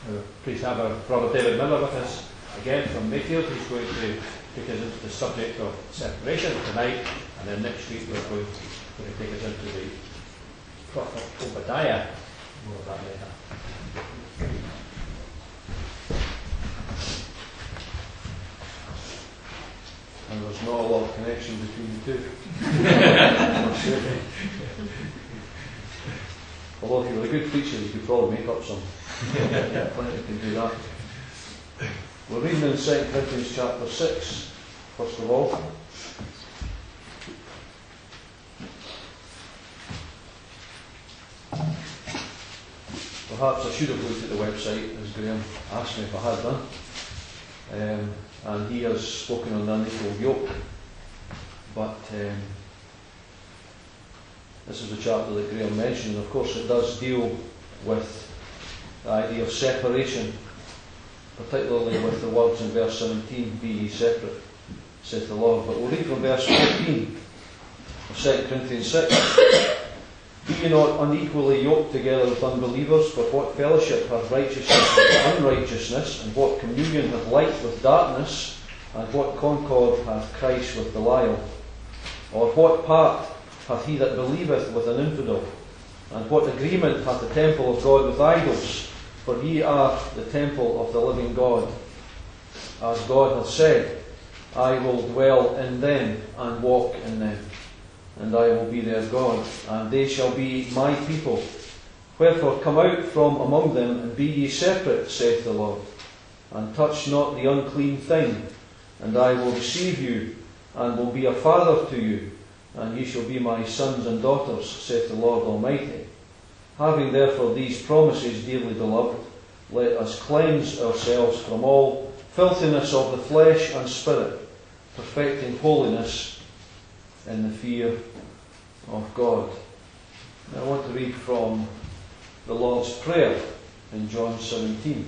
Please have our brother David Miller with us again from Mayfield. He's going to take us into the subject of separation tonight, and then next week we're going to take us into the prophet Obadiah. More of that later. And there's not a lot of connection between the two. Although if you were a good preacher, you could probably make up some. Yeah, plenty can do that. We're reading in 2 Corinthians chapter 6, first of all. Perhaps I should have looked at the website, as Graham asked me if I had done. And he has spoken on the unequal yoke. But this is the chapter that Graham mentioned, and of course it does deal with the idea of separation, particularly with the words in verse 17, "Be ye separate, saith the Lord." But we'll read from verse 14 of 2 Corinthians 6. "Be ye not unequally yoked together with unbelievers? For what fellowship hath righteousness with unrighteousness? And what communion hath light with darkness? And what concord hath Christ with Belial? Or what part hath he that believeth with an infidel? And what agreement hath the temple of God with idols? For ye are the temple of the living God. As God hath said, I will dwell in them and walk in them, and I will be their God, and they shall be my people. Wherefore come out from among them, and be ye separate, saith the Lord, and touch not the unclean thing, and I will receive you, and will be a father to you, and ye shall be my sons and daughters, saith the Lord Almighty. Having therefore these promises, dearly beloved, let us cleanse ourselves from all filthiness of the flesh and spirit, perfecting holiness in the fear of God." Now I want to read from the Lord's Prayer in John 17,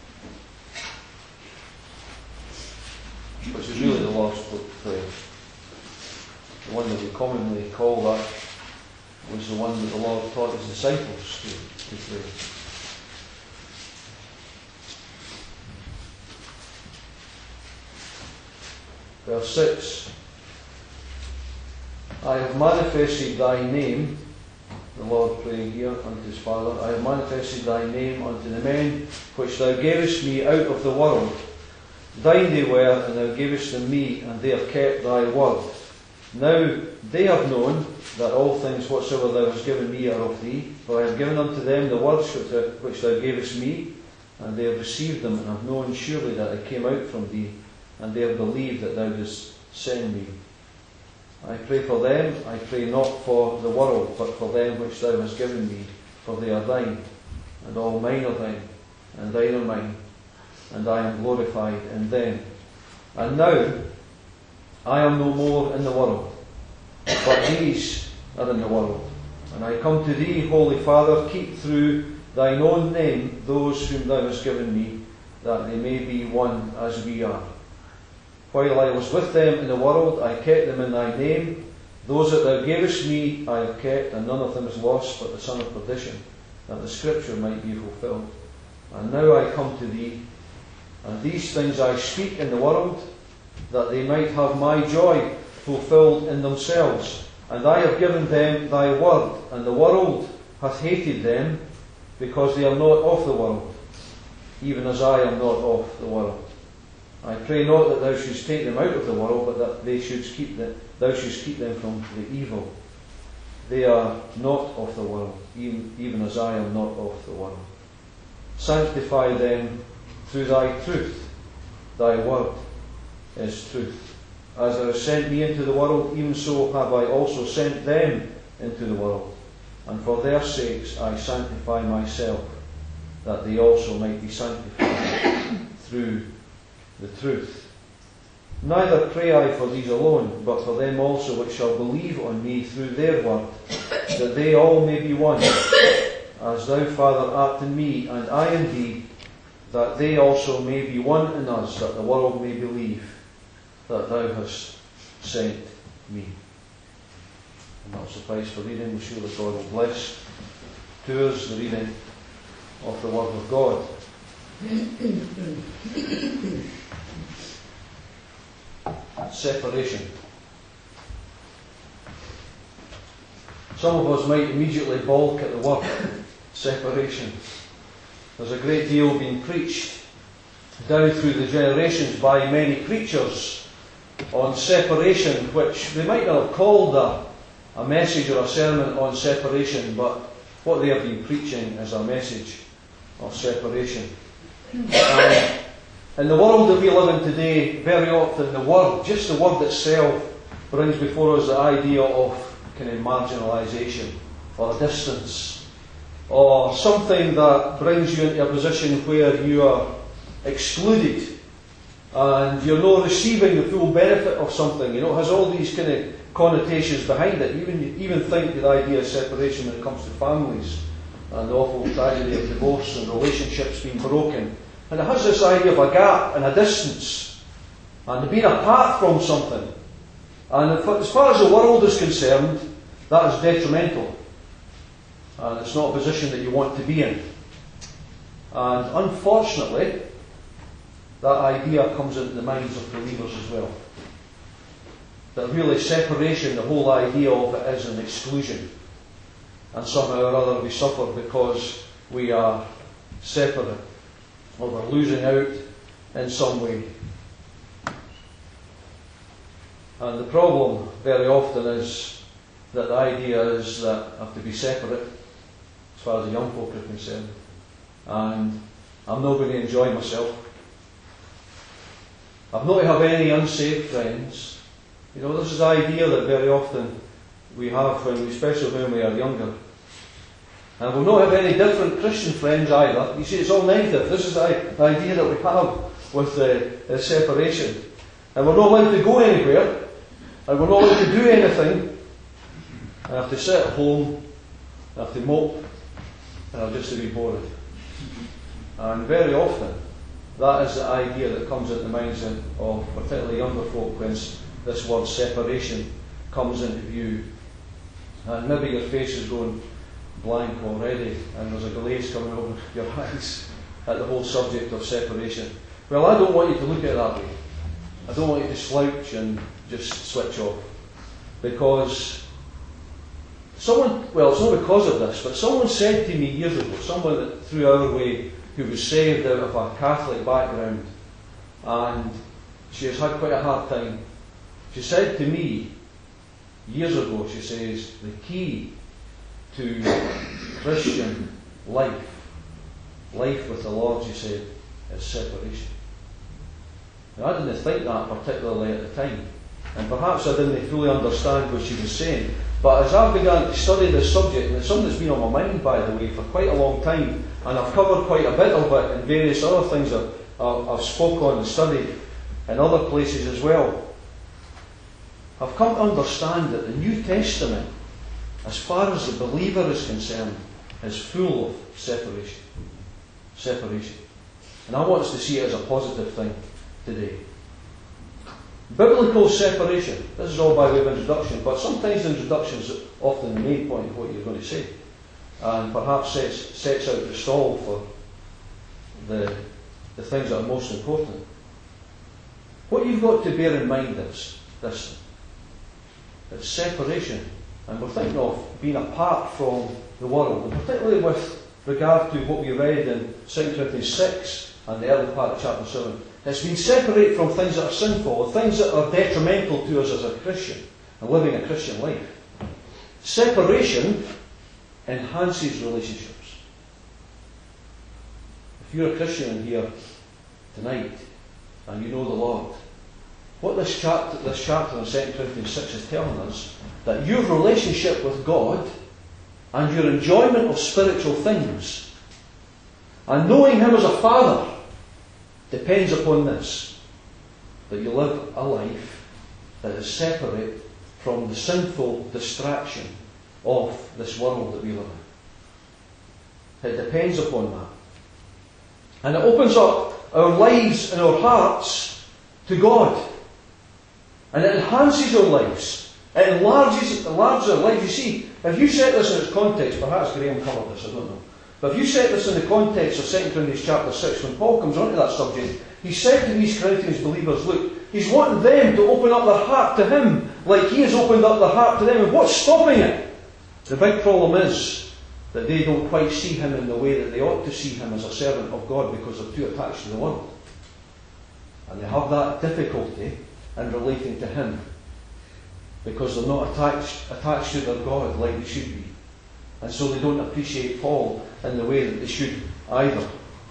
which is really the Lord's Prayer. The one that we commonly call that was the one that the Lord taught his disciples to pray. Verse 6. "I have manifested thy name," the Lord praying here unto his Father, "I have manifested thy name unto the men which thou gavest me out of the world. Thine they were, and thou gavest them me, and they have kept thy word. Now they have known that all things whatsoever thou hast given me are of thee. For I have given unto them the words which thou gavest me, and they have received them, and have known surely that I came out from thee, and they have believed that thou didst send me. I pray for them, I pray not for the world, but for them which thou hast given me, for they are thine, and all mine are thine, and thine are mine, and I am glorified in them. And now I am no more in the world, but these are in the world. And I come to thee, Holy Father, keep through thine own name those whom thou hast given me, that they may be one as we are. While I was with them in the world, I kept them in thy name. Those that thou gavest me I have kept, and none of them is lost but the son of perdition, that the scripture might be fulfilled. And now I come to thee, and these things I speak in the world, that they might have my joy fulfilled in themselves. And I have given them thy word, and the world hath hated them, because they are not of the world, even as I am not of the world. I pray not that thou shouldst take them out of the world, but that thou shouldst keep them from the evil. They are not of the world, even as I am not of the world. Sanctify them through thy truth. Thy word is truth. As thou hast sent me into the world, even so have I also sent them into the world. And for their sakes I sanctify myself, that they also might be sanctified through the truth. Neither pray I for these alone, but for them also which shall believe on me through their word, that they all may be one, as thou, Father, art in me, and I in thee, that they also may be one in us, that the world may believe that thou hast sent me." And that'll suffice for reading. We're sure that God will bless to us the reading of the Word of God. Separation. Some of us might immediately balk at the word separation. There's a great deal being preached down through the generations by many preachers on separation, which they might not have called a message or a sermon on separation, but what they have been preaching is a message of separation. In the world that we live in today, very often the word, just the word itself, brings before us the idea of kind of marginalisation or a distance, or something that brings you into a position where you are excluded and you're not receiving the full benefit of something. You know, it has all these kind of connotations behind it. You even think the idea of separation when it comes to families and the awful tragedy of divorce and relationships being broken. And it has this idea of a gap and a distance and being apart from something. And as far as the world is concerned, that is detrimental. And it's not a position that you want to be in. And unfortunately, that idea comes into the minds of believers as well. That really separation, the whole idea of it is an exclusion. And somehow or other we suffer because we are separate, or we're losing out in some way. And the problem very often is that the idea is that I have to be separate as far as the young folk are concerned. And I'm not going to enjoy myself. I've not to have any unsaved friends. You know, this is the idea that very often we have, especially when we are younger. And we'll not have any different Christian friends either. You see, it's all negative. This is the idea that we have with the separation. And we're not allowed to go anywhere. And we're not allowed to do anything. I have to sit at home. I have to mope. And I'll just to be bored. And very often, that is the idea that comes into the minds of particularly younger folk when this word separation comes into view. And maybe your face is going blank already, and there's a glaze coming over your eyes at the whole subject of separation. Well, I don't want you to look at it that way. I don't want you to slouch and just switch off. Because someone, well, it's not because of this, but someone said to me years ago, someone that threw our way who was saved out of a Catholic background, and she has had quite a hard time. She said to me years ago, she says, the key to Christian life with the Lord, she said, is separation. Now, I didn't think that particularly at the time, and perhaps I didn't fully understand what she was saying, but as I began to study this subject, and it's something that's been on my mind, by the way, for quite a long time, and I've covered quite a bit of it in various other things I've spoke on and studied in other places as well, I've come to understand that the New Testament, as far as the believer is concerned, is full of separation. Separation. And I want us to see it as a positive thing today. Biblical separation. This is all by way of introduction, but sometimes the introduction is often the main point of what you're going to say, and perhaps sets out the stall for the things that are most important. What you've got to bear in mind is this: it's separation. And we're thinking of being apart from the world, and particularly with regard to what we read in 2 Corinthians 6 and the early part of chapter 7. It's been separated from things that are sinful, things that are detrimental to us as a Christian, and living a Christian life. Separation enhances relationships. If you're a Christian in here tonight, and you know the Lord, what this chapter in 2 Corinthians 6 is telling us, that your relationship with God and your enjoyment of spiritual things and knowing Him as a Father depends upon this, that you live a life that is separate from the sinful distraction of this world that we live in. It depends upon that. And it opens up our lives and our hearts to God. And it enhances our lives. It enlarges our lives. You see, if you set this in its context, perhaps Graham covered this, I don't know. But if you set this in the context of 2 Corinthians chapter 6, when Paul comes onto that subject, he said to these Corinthians believers, look, he's wanting them to open up their heart to him, like he has opened up their heart to them. And what's stopping it? The big problem is that they don't quite see him in the way that they ought to see him as a servant of God, because they're too attached to the world. And they have that difficulty in relating to him, because they're not attached to their God like they should be. And so they don't appreciate Paul in the way that they should either.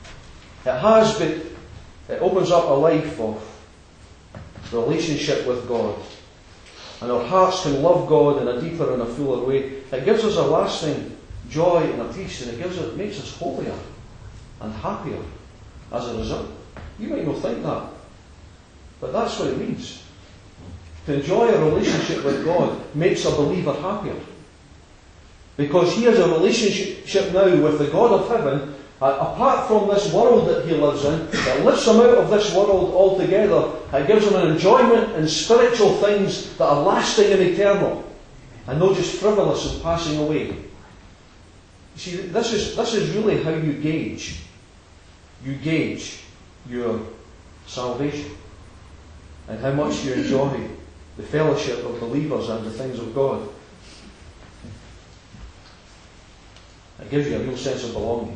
It opens up a life of relationship with God. And our hearts can love God in a deeper and a fuller way. It gives us a lasting joy and a peace, and it makes us holier and happier as a result. You might not think that, but that's what it means. To enjoy a relationship with God makes a believer happier. Because he has a relationship now with the God of heaven, apart from this world that he lives in, that lifts him out of this world altogether. It gives him an enjoyment in spiritual things that are lasting and eternal, and not just frivolous and passing away. You see, this is really how you gauge your salvation, and how much you enjoy the fellowship of believers and the things of God. It gives you a real sense of belonging.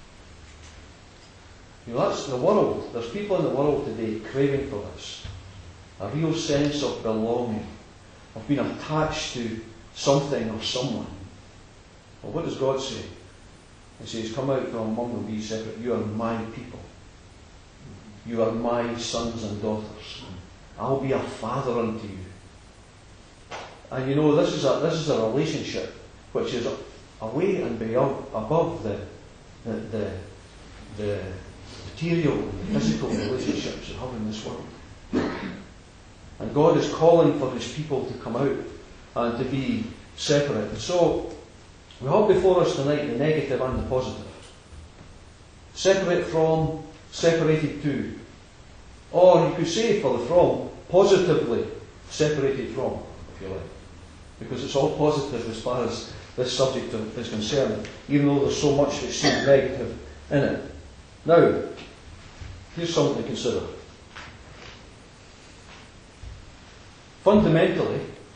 You know, that's the world. There's people in the world today craving for this. A real sense of belonging, of being attached to something or someone. Well, what does God say? He says, come out from among them, be separate. You are my people. You are my sons and daughters. I'll be a father unto you. And you know, this is a relationship which is away and beyond, above the material and physical relationships that have in this world. And God is calling for his people to come out and to be separate. And so we have before us tonight the negative and the positive. Separate from, separated to. Or you could say for the from, positively separated from, if you like. Because it's all positive as far as this subject is concerned, even though there's so much that seems negative in it. Now, here's something to consider. Fundamentally,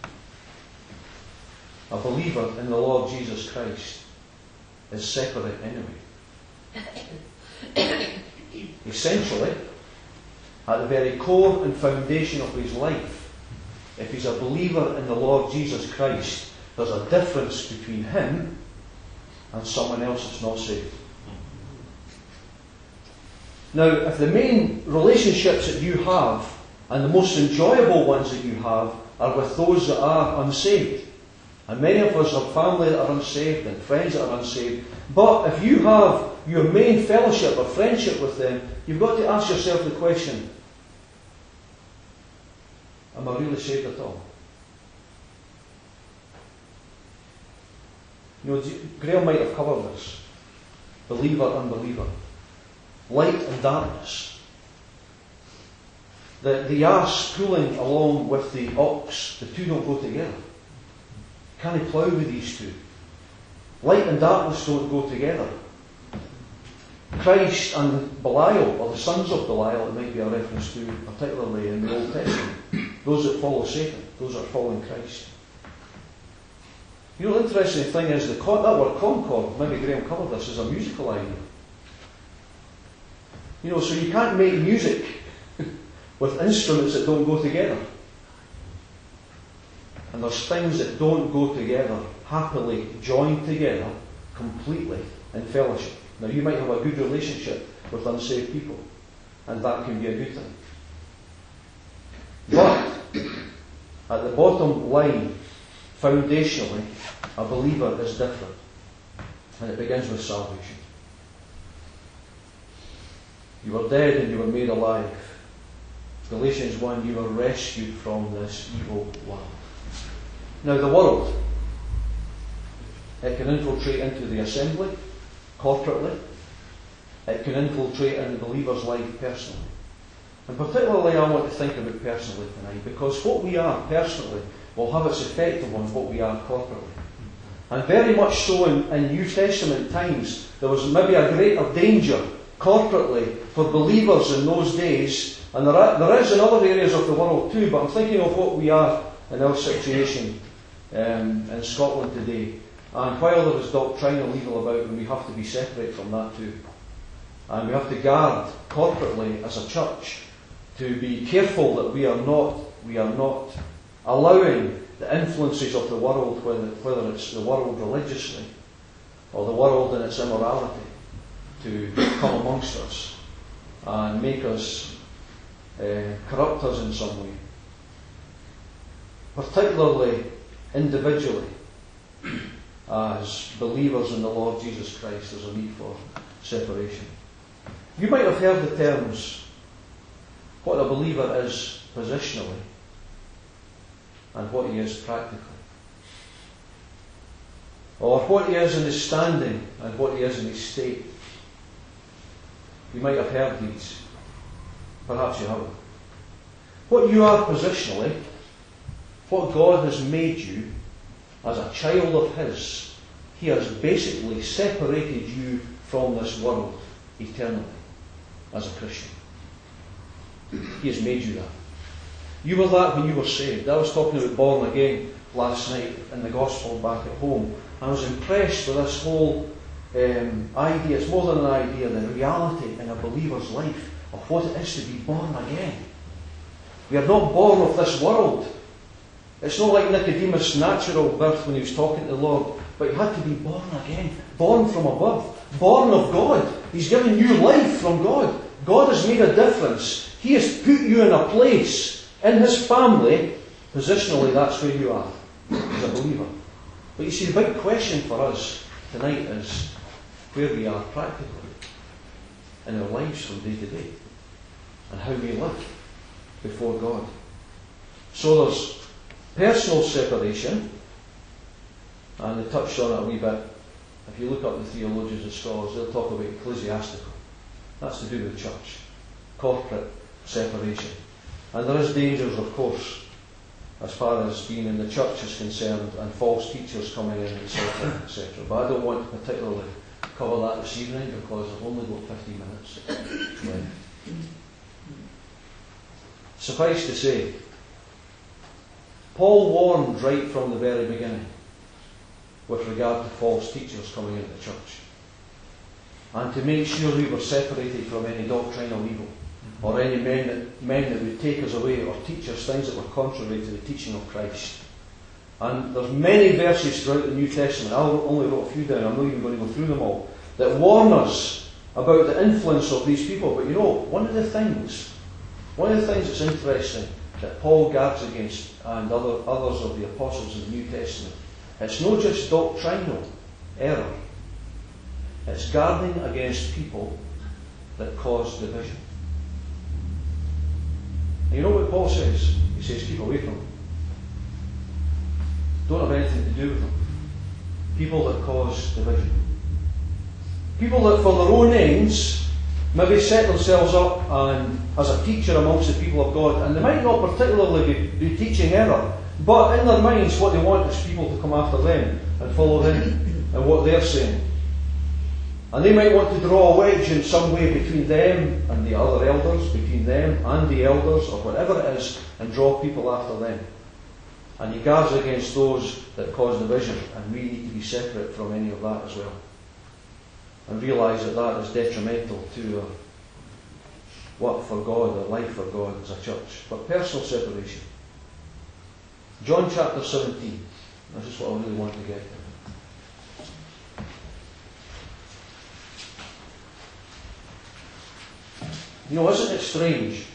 a believer in the Lord Jesus Christ is separate anyway. Essentially, at the very core and foundation of his life, if he's a believer in the Lord Jesus Christ, there's a difference between him and someone else that's not saved. Now, if the main relationships that you have, and the most enjoyable ones that you have, are with those that are unsaved, and many of us have family that are unsaved and friends that are unsaved, but if you have your main fellowship or friendship with them, you've got to ask yourself the question, am I really saved at all? You know, Graham might have covered this. Believer, unbeliever. Light and darkness. The ass pulling along with the ox, the two don't go together. Can he plough with these two? Light and darkness don't go together. Christ and Belial, or the sons of Belial, it might be a reference to, particularly in the Old Testament. Those that follow Satan, those that are following Christ. You know, the interesting thing is, that word concord, maybe Graham covered this, is a musical idea. You know, so you can't make music with instruments that don't go together. And there's things that don't go together, happily joined together, completely, in fellowship. Now, you might have a good relationship with unsaved people, and that can be a good thing. But, at the bottom line, foundationally, a believer is different. And it begins with salvation. You were dead and you were made alive. Galatians 1, you were rescued from this evil world. Now the world, it can infiltrate into the assembly, corporately. It can infiltrate in the believer's life personally. And particularly I want to think about personally tonight, because what we are personally will have its effect on what we are corporately. And very much so in New Testament times, there was maybe a greater danger corporately for believers in those days. And there is in other areas of the world too, but I'm thinking of what we are in our situation in Scotland today. And while there is doctrinal evil about, and we have to be separate from that too. And we have to guard corporately as a church to be careful that we are not allowing the influences of the world, whether it's the world religiously or the world in its immorality, to come amongst us and make us corrupt us in some way. Particularly individually, as believers in the Lord Jesus Christ, there's a need for separation. You might have heard the terms, what a believer is positionally and what he is practically. Or what he is in his standing and what he is in his state. You might have heard these. Perhaps you haven't. What you are positionally, what God has made you as a child of His, He has basically separated you from this world eternally as a Christian. He has made you that. You were that when you were saved. I was talking about born again last night in the gospel back at home. I was impressed with this whole idea. It's more than an idea, the reality in a believer's life of what it is to be born again. We are not born of this world. It's not like Nicodemus' natural birth when he was talking to the Lord, but he had to be born again, born from above, born of God. He's given you life from God. God has made a difference. He has put you in a place in His family. Positionally, that's where you are as a believer. But you see, the big question for us tonight is where we are practically in our lives from day to day and how we live before God. So there's personal separation, and they touched on it a wee bit. If you look up the theologians and scholars, they'll talk about ecclesiastical. That's to do with the church. Corporate separation. And there is dangers, of course, as far as being in the church is concerned, and false teachers coming in, etc., etc. But I don't want to particularly cover that this evening because I've only got 15 minutes left. Suffice to say, Paul warned right from the very beginning with regard to false teachers coming into the church, and to make sure we were separated from any doctrinal evil or any men that would take us away or teach us things that were contrary to the teaching of Christ. And there's many verses throughout the New Testament, I only wrote a few down, I'm not even going to go through them all, that warn us about the influence of these people. But you know, one of the things that's interesting that Paul guards against, and others of the apostles in the New Testament, it's not just doctrinal error, it's guarding against people that cause division. And you know what Paul says? He says, keep away from them. Don't have anything to do with them. People that cause division. People that for their own ends maybe set themselves up and as a teacher amongst the people of God, and they might not particularly be teaching error, but in their minds what they want is people to come after them and follow them and what they're saying. And they might want to draw a wedge in some way between them and the other elders, between them and the elders, or whatever it is, and draw people after them. And he guards against those that cause division, and we need to be separate from any of that as well. And realise that that is detrimental to work for God, or life for God as a church. But personal separation. John chapter 17. This is what I really want to get to. You know, isn't it strange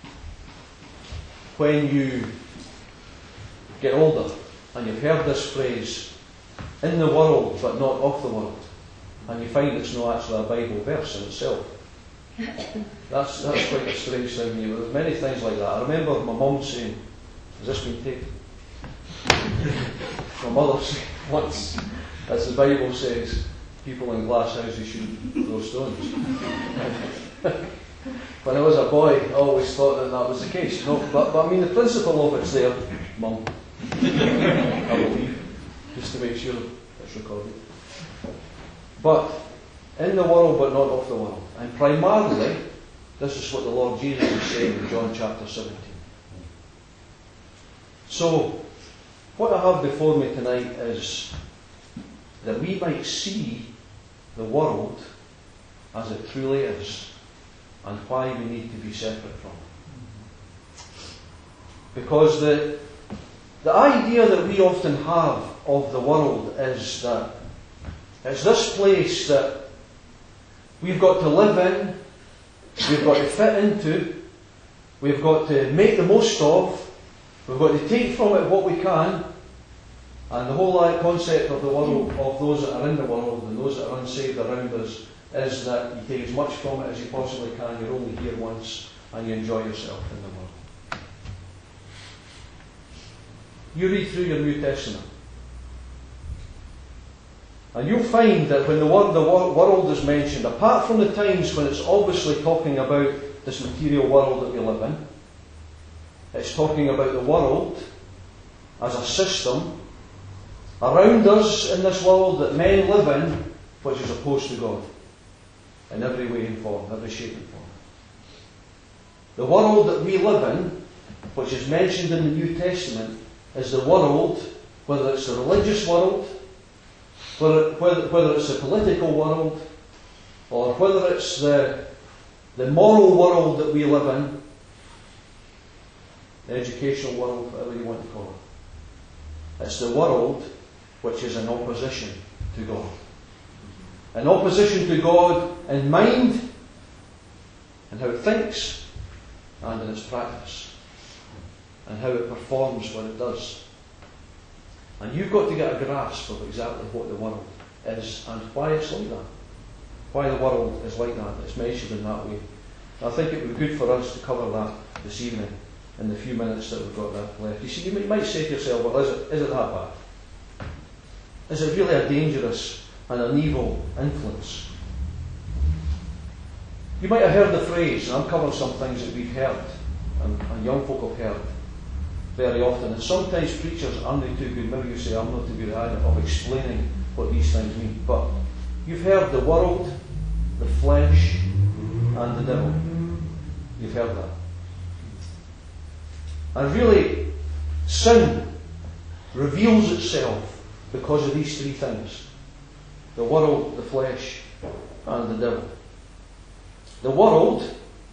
when you get older and you've heard this phrase, in the world but not of the world, and you find it's not actually a Bible verse in itself? That's quite a strange thing. You know, there's many things like that. I remember my mum saying, has this been taken? My mother said once, as the Bible says, people in glass houses shouldn't throw stones. When I was a boy, I always thought that was the case. No, but I mean, the principle of it's there, Mum. I believe, just to make sure it's it's recorded. But in the world, but not of the world. And primarily, this is what the Lord Jesus is saying in John chapter 17. So, what I have before me tonight is that we might see the world as it truly is, and why we need to be separate from it. Because the idea that we often have of the world is that it's this place that we've got to live in, we've got to fit into, we've got to make the most of, we've got to take from it what we can, and the whole concept of the world, of those that are in the world and those that are unsaved around us, is that you take as much from it as you possibly can, you're only here once, and you enjoy yourself in the world. You read through your New Testament, and you'll find that when the world is mentioned, apart from the times when it's obviously talking about this material world that we live in, it's talking about the world as a system around us in this world that men live in, which is opposed to God in every way and form, every shape and form. The world that we live in, which is mentioned in the New Testament, is the world, whether it's the religious world, whether it's the political world, or whether it's the moral world that we live in, the educational world, whatever you want to call it. It's the world which is in opposition to God. In opposition to God in mind, and how it thinks, and in its practice, and how it performs what it does. And you've got to get a grasp of exactly what the world is and why it's like that. Why the world is like that, it's mentioned in that way. I think it would be good for us to cover that this evening in the few minutes that we've got left. You see, you might say to yourself, well, is it that bad? Is it really a dangerous and an evil influence? You might have heard the phrase, and I'm covering some things that we've heard, and young folk have heard very often, and sometimes preachers aren't too good, maybe you say I'm not too good either, of explaining what these things mean, but you've heard the world, the flesh, and the devil. You've heard that. And really, sin reveals itself because of these three things: the world, the flesh, and the devil. The world,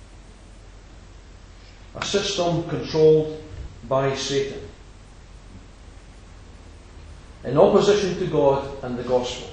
a system controlled by Satan, in opposition to God and the gospel.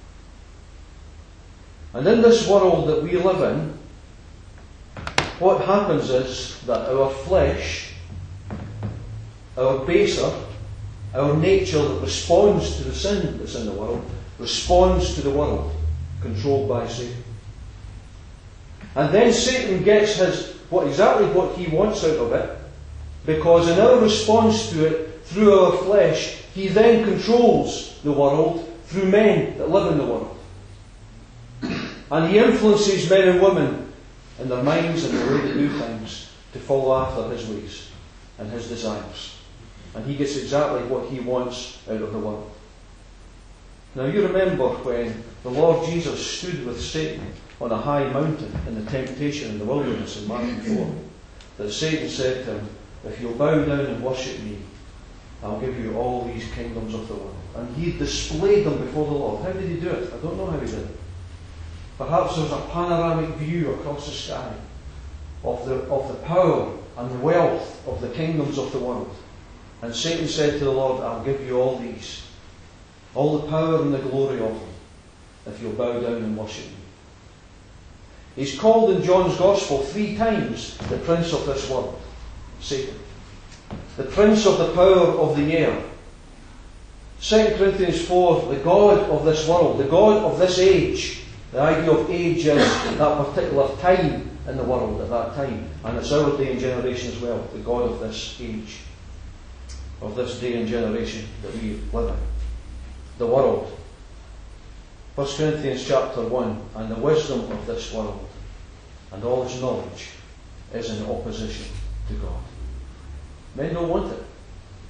And in this world that we live in, what happens is that our flesh, our baser, our nature that responds to the sin that's in the world, responds to the world controlled by Satan. And then Satan gets exactly what he wants out of it, because in our response to it, through our flesh, he then controls the world through men that live in the world. And he influences men and women in their minds and the way they do things to follow after his ways and his desires. And he gets exactly what he wants out of the world. Now you remember when the Lord Jesus stood with Satan on a high mountain in the temptation in the wilderness in Matthew 4, that Satan said to him, "If you'll bow down and worship me, I'll give you all these kingdoms of the world." And he displayed them before the Lord. How did he do it? I don't know how he did it. Perhaps there was a panoramic view across the sky of the power and the wealth of the kingdoms of the world. And Satan said to the Lord, "I'll give you all these, all the power and the glory of them, if you'll bow down and worship me." He's called in John's Gospel 3 times the prince of this world, Satan. The prince of the power of the air. 2 Corinthians 4, the god of this world, the god of this age. The idea of age is that particular time in the world at that time. And it's our day and generation as well, the god of this age, of this day and generation that we live in. The world. 1 Corinthians chapter 1, and the wisdom of this world and all its knowledge is in opposition to God. Men don't want it.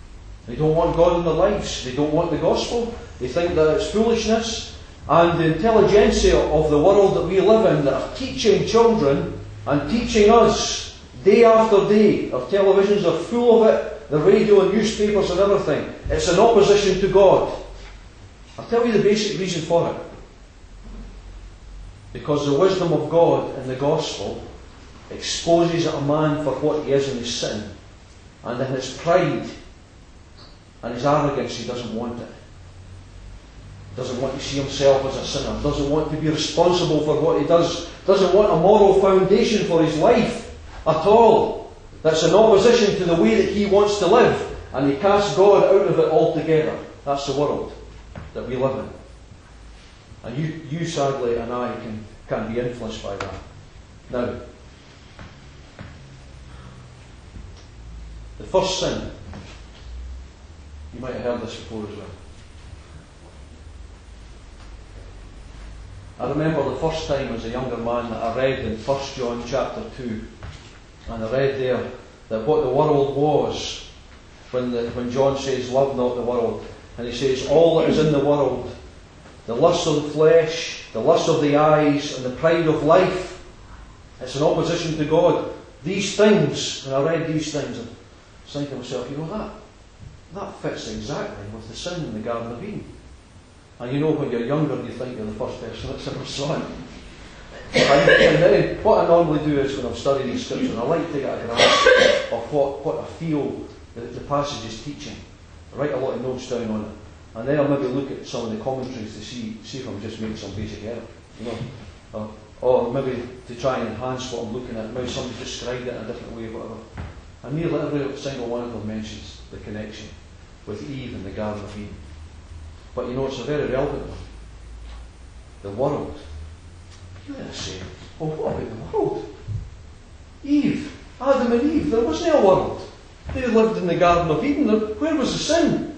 They don't want God in their lives. They don't want the gospel. They think that it's foolishness. And the intelligentsia of the world that we live in that are teaching children and teaching us day after day. Our televisions are full of it. The radio and newspapers and everything. It's an opposition to God. I'll tell you the basic reason for it. Because the wisdom of God in the gospel exposes a man for what he is in his sin. And in his pride and his arrogance, he doesn't want it. Doesn't want to see himself as a sinner. Doesn't want to be responsible for what he does. Doesn't want a moral foundation for his life at all. That's in opposition to the way that he wants to live. And he casts God out of it altogether. That's the world that we live in. And you sadly and I can be influenced by that. Now, the first sin, you might have heard this before as well. I remember the first time as a younger man that I read in 1 John chapter 2, and I read there that what the world was, when John says, love not the world, and he says, all that is in the world, the lust of the flesh, the lust of the eyes, and the pride of life, it's in opposition to God. These things, when I read these things, I was thinking to myself, that fits exactly with the sin in the Garden of Eden. And you know, when you're younger, you think you're the first person that's ever saw it. And then, what I normally do is, when I'm studying the Scripture, I like to get a grasp of what I feel the passage is teaching. I write a lot of notes down on it. And then I'll maybe look at some of the commentaries to see if I'm just making some basic error. You know? Or maybe to try and enhance what I'm looking at. Maybe somebody described it in a different way, whatever. And nearly every single one of them mentions the connection with Eve in the Garden of Eden. But you know, it's a very relevant one. The world. You're going to say, well, what about the world? Eve, Adam and Eve, there wasn't a world. They lived in the Garden of Eden. Where was the sin?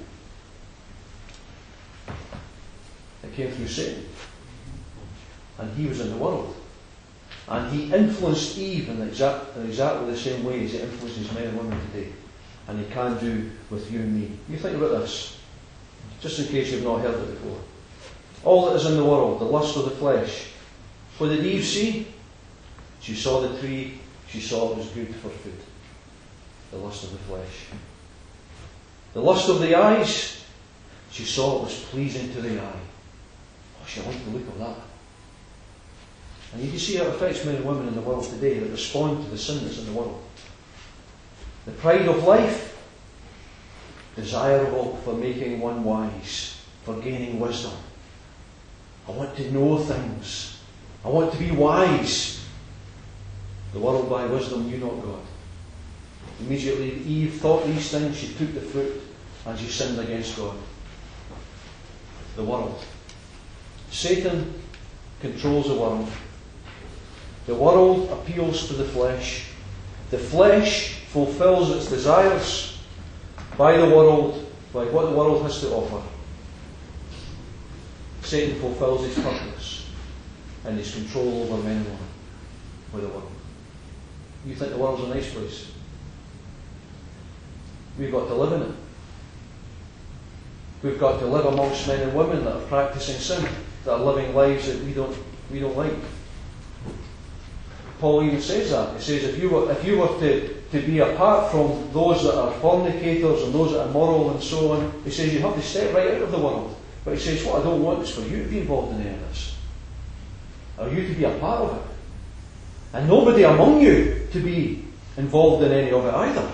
It came through Satan. And he was in the world. And he influenced Eve in exactly the same way as he influences men and women today. And he can do with you and me. You think about this, just in case you've not heard it before. All that is in the world, the lust of the flesh. What did Eve see? She saw the tree, she saw it was good for food. The lust of the flesh. The lust of the eyes, she saw it was pleasing to the eye. Oh, she liked the look of that. And you can see how it affects men and women in the world today that respond to the sin that's in the world. The pride of life, desirable for making one wise, for gaining wisdom. I want to know things. I want to be wise. The world by wisdom knew not God. Immediately Eve thought these things, she took the fruit and she sinned against God. The world. Satan controls the world. The world appeals to the flesh. The flesh fulfills its desires by the world, by what the world has to offer. Satan fulfills his purpose and his control over men and women with the world. You think the world's a nice place? We've got to live in it. We've got to live amongst men and women that are practicing sin, that are living lives that we don't like. Paul even says that. He says if you were to be apart from those that are fornicators and those that are immoral and so on, he says you have to step right out of the world. But he says what I don't want is for you to be involved in any of this. Or you to be a part of it. And nobody among you to be involved in any of it either.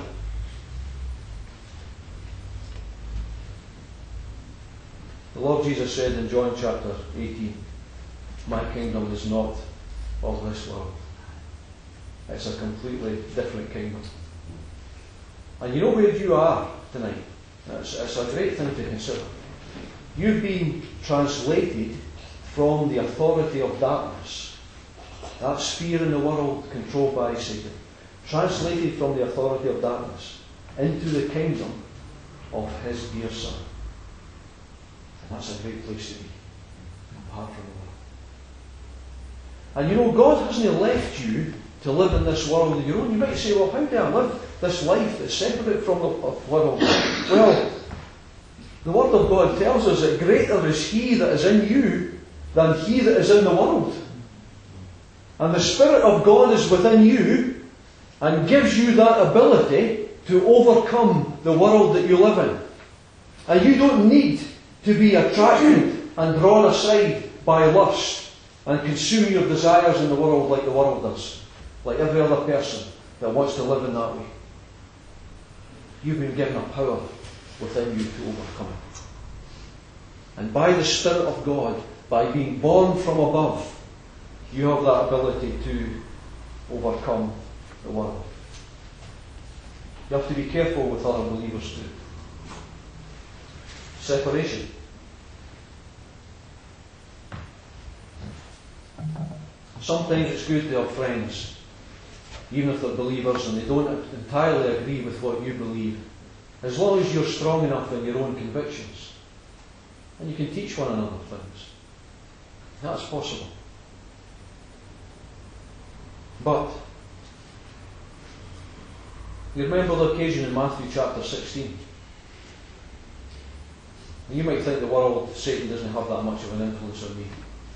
The Lord Jesus said in John chapter 18, my kingdom is not of this world. It's a completely different kingdom. And you know where you are tonight? It's a great thing to consider. You've been translated from the authority of darkness, that sphere in the world controlled by Satan, translated from the authority of darkness into the kingdom of his dear Son. And that's a great place to be, apart from the world. And you know, God hasn't left you to live in this world of your own. You might say, well, how do I live this life that's separate from the world? Well, The Word of God tells us that greater is He that is in you than he that is in the world. And the Spirit of God is within you and gives you that ability to overcome the world that you live in. And you don't need to be attracted and drawn aside by lust and consume your desires in the world like the world does, like every other person that wants to live in that way. You've been given a power within you to overcome it. And by the Spirit of God, by being born from above, you have that ability to overcome the world. You have to be careful with other believers too. Separation. Sometimes it's good to have friends, even if they're believers and they don't entirely agree with what you believe, as long as you're strong enough in your own convictions. And you can teach one another things. That's possible. But you remember the occasion in Matthew chapter 16. You might think the world, Satan doesn't have that much of an influence on me.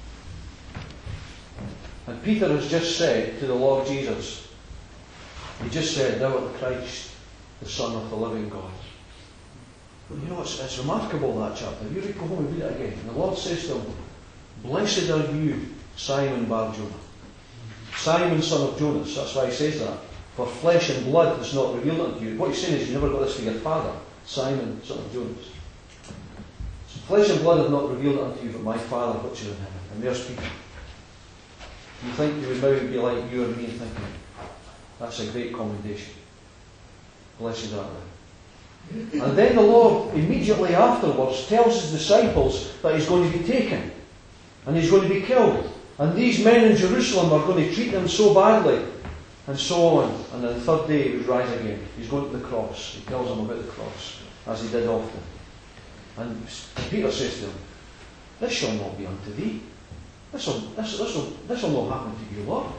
And Peter has just said to the Lord Jesus, he just said, "Thou art the Christ, the Son of the living God." But you know, it's remarkable, that chapter. You go home and read it again. And the Lord says to him, "Blessed are you, Simon Bar-Jonah." Simon, son of Jonas. That's why he says that. For flesh and blood is not revealed unto you. What he's saying is, you never got this from your father, Simon, son of Jonas. So flesh and blood have not revealed unto you, but my Father which is in heaven. And there's Peter. You think you would maybe be like you and me and thinking, that's a great commendation. Blessed are thou. And then the Lord, immediately afterwards, tells his disciples that he's going to be taken. And he's going to be killed. And these men in Jerusalem are going to treat him so badly. And so on. And on the third day he would rise again. He's going to the cross. He tells them about the cross, as he did often. And Peter says to him, "This shall not be unto thee. This will not happen to you, Lord."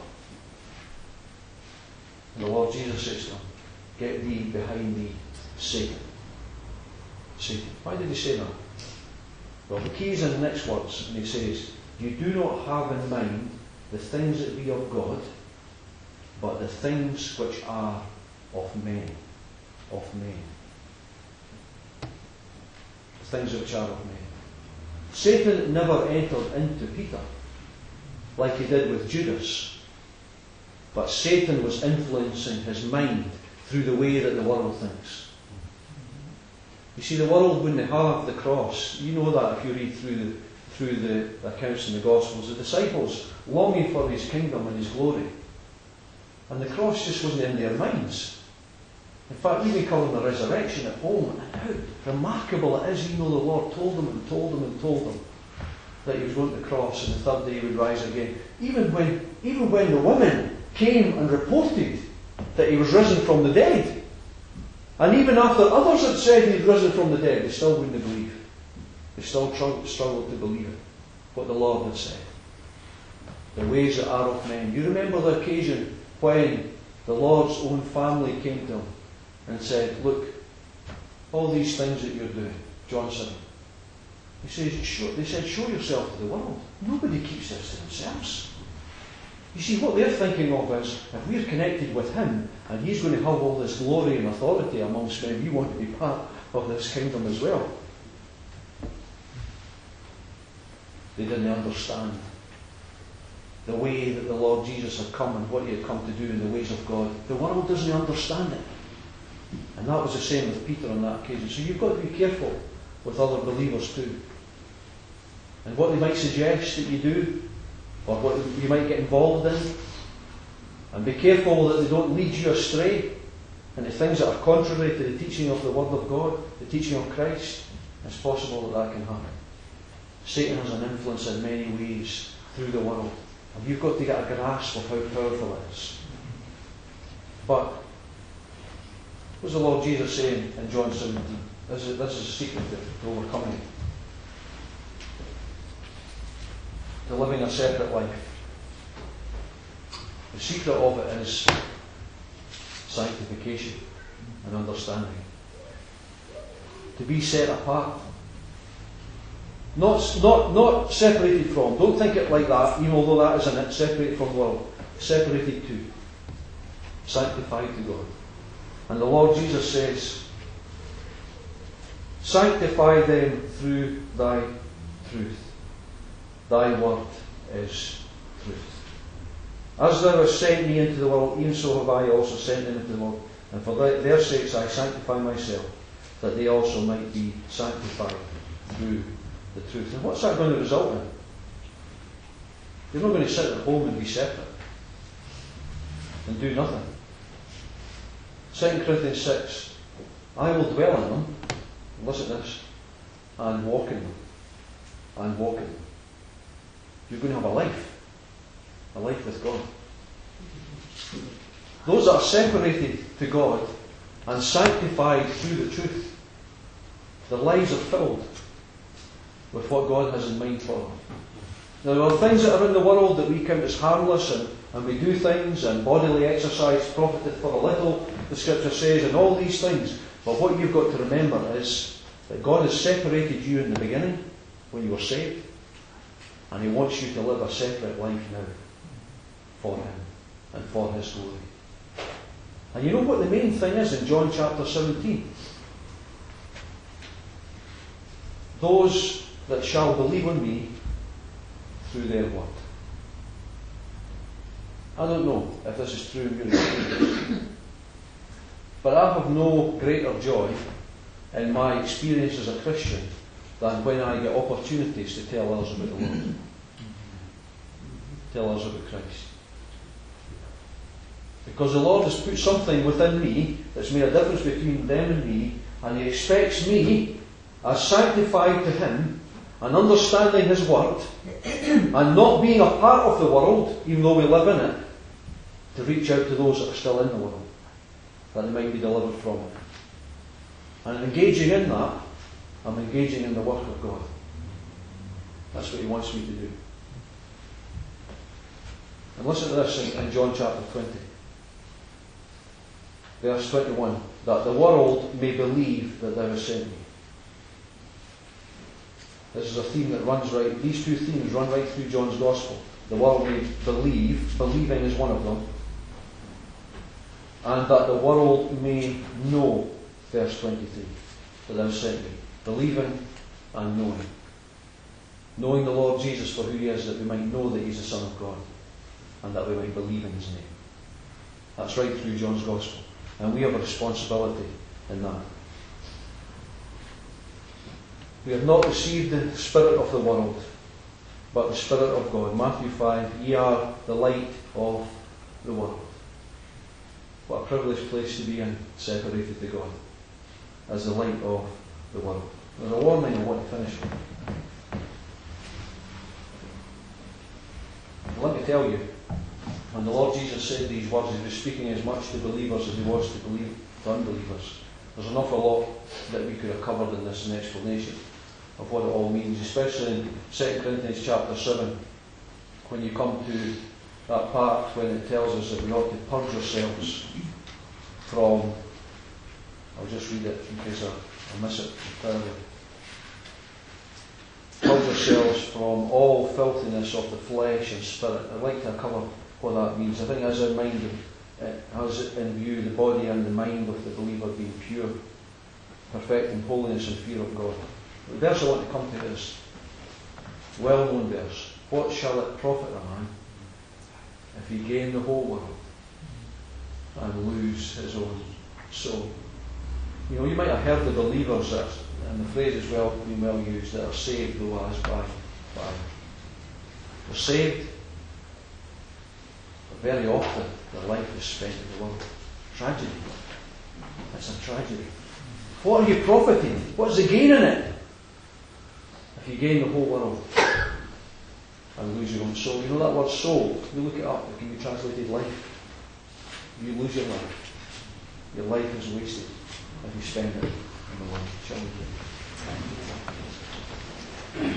And the Lord Jesus says to him, "Get thee behind thee, Satan." Satan. Why did he say that? Well, the key is in the next words. And he says, "You do not have in mind the things that be of God, but the things which are of men." Of men. The things which are of men. Satan never entered into Peter like he did with Judas. But Satan was influencing his mind through the way that the world thinks. You see, the world wouldn't have the cross. You know that if you read through the accounts in the Gospels. The disciples longing for his kingdom and his glory. And the cross just wasn't in their minds. In fact, even calling the resurrection at home, and how remarkable it is, even though the Lord told them and told them and told them that he was going to the cross and the third day he would rise again. Even when the women came and reported that he was risen from the dead, and even after others had said he had risen from the dead, they still wouldn't believe. They still struggled to believe it, what the Lord had said. The ways that are of men. You remember the occasion when the Lord's own family came to him and said, "Look, all these things that you're doing," John 7. He says, they said, "Show yourself to the world." Nobody keeps this to themselves. You see, what they're thinking of is, if we're connected with him and he's going to have all this glory and authority amongst men, we want to be part of this kingdom as well. They didn't understand the way that the Lord Jesus had come and what he had come to do in the ways of God. The world doesn't understand it. And that was the same with Peter on that occasion. So you've got to be careful with other believers too. And what they might suggest that you do, or what you might get involved in. And be careful that they don't lead you astray into things that are contrary to the teaching of the Word of God, the teaching of Christ. It's possible that can happen. Satan has an influence in many ways through the world. And you've got to get a grasp of how powerful it is. But what was the Lord Jesus saying in John 17? This is a secret to overcoming it. To living a separate life. The secret of it is sanctification and understanding. To be set apart Not separated from. Don't think it like that, even although that isn't it. Separated from the world. Separated to. Sanctified to God. And the Lord Jesus says, sanctify them through thy truth. Thy word is truth. As thou hast sent me into the world, even so have I also sent them into the world. And for their sakes I sanctify myself, that they also might be sanctified through the truth. And what's that going to result in? You're not going to sit at home and be separate and do nothing. 2 Corinthians 6, I will dwell in them, listen to this, and walk in them. And walk in them. You're going to have a life with God. Those that are separated to God and sanctified through the truth, their lives are filled with what God has in mind for them. Now, there are things that are in the world that we count as harmless, and we do things, and bodily exercise profiteth for a little, the Scripture says, and all these things. But what you've got to remember is that God has separated you in the beginning, when you were saved, and He wants you to live a separate life now for Him and for His glory. And you know what the main thing is in John chapter 17? Those that shall believe on me through their word. I don't know if this is true in your experience, but I have no greater joy in my experience as a Christian than when I get opportunities to tell others about the Lord. Tell others about Christ. Because the Lord has put something within me that's made a difference between them and me, and He expects me, as sanctified to Him, and understanding His word, and not being a part of the world, even though we live in it, to reach out to those that are still in the world, that they might be delivered from it. And engaging in that, I'm engaging in the work of God. That's what He wants me to do. And listen to this in John chapter 20. Verse 21. That the world may believe that Thou hast sent me. This is a theme that runs right, these two themes run right through John's Gospel. The world may believe, believing is one of them, and that the world may know, verse 23, that Thou hast sent me. Believing and knowing. Knowing the Lord Jesus for who He is, that we might know that He's the Son of God, and that we might believe in His name. That's right through John's Gospel. And we have a responsibility in that. We have not received the spirit of the world, but the Spirit of God. Matthew 5, ye are the light of the world. What a privileged place to be in, separated to God, as the light of the world. There's a warning I want to finish with. Let me tell you, when the Lord Jesus said these words, He was speaking as much to believers as He was to unbelievers. There's an awful lot that we could have covered in this explanation of what it all means, especially in 2 Corinthians chapter 7, when you come to that part when it tells us that we ought to purge ourselves from, I'll just read it in case I miss it entirely. Purge ourselves from all filthiness of the flesh and spirit. I'd like to cover what that means. I think as our mind has in view the body and the mind of the believer being pure, perfecting holiness and fear of God. The verse I want to come to is well-known verse. What shall it profit a man if he gain the whole world and lose his own soul? You know, you might have heard the believers that, and the phrase is been well used, that are saved though as by fire. They're saved, but very often their life is spent in the world. Tragedy. It's a tragedy. What are you profiting? What's the gain in it? If you gain the whole world and lose your own soul. You know that word soul? You look it up, it can be translated life. You lose your life. Your life is wasted if you spend it in the world. Shall we pray?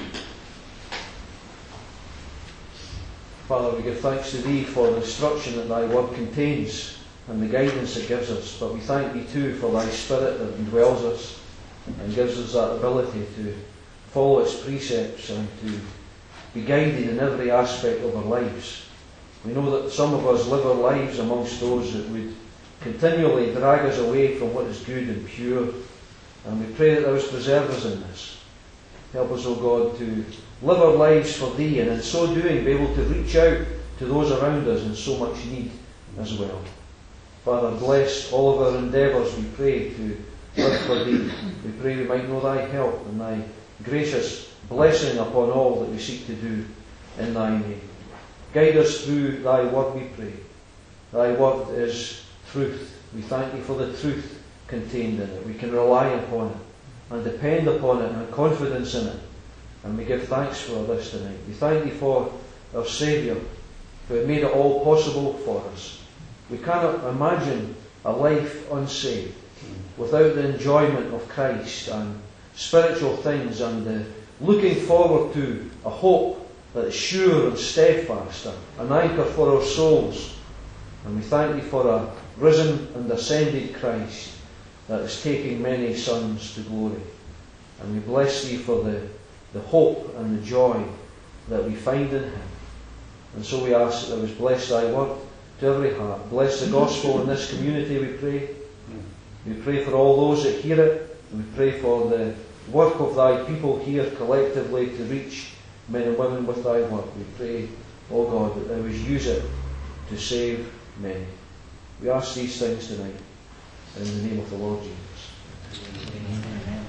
Father, we give thanks to Thee for the instruction that Thy word contains and the guidance it gives us. But we thank Thee too for Thy Spirit that indwells us and gives us that ability to follow its precepts and to be guided in every aspect of our lives. We know that some of us live our lives amongst those that would continually drag us away from what is good and pure, and we pray that Thou would preserve us in this. Help us, O God, to live our lives for Thee, and in so doing be able to reach out to those around us in so much need as well. Father, bless all of our endeavours, we pray, to live for Thee. We pray we might know Thy help and Thy gracious blessing upon all that we seek to do in Thy name. Guide us through Thy word, we pray. Thy word is truth. We thank Thee for the truth contained in it. We can rely upon it and depend upon it and have confidence in it. And we give thanks for this tonight. We thank Thee for our Saviour, who had made it all possible for us. We cannot imagine a life unsaved without the enjoyment of Christ and spiritual things and the looking forward to a hope that is sure and steadfast, an anchor for our souls. And we thank Thee for a risen and ascended Christ that is taking many sons to glory. And we bless Thee for the hope and the joy that we find in Him. And so we ask that Thou would bless Thy word to every heart. Bless the gospel in this community, we pray. We pray for all those that hear it. We pray for the work of Thy people here collectively to reach men and women with Thy word. We pray, O God, that Thou would use it to save many. We ask these things tonight in the name of the Lord Jesus. Amen.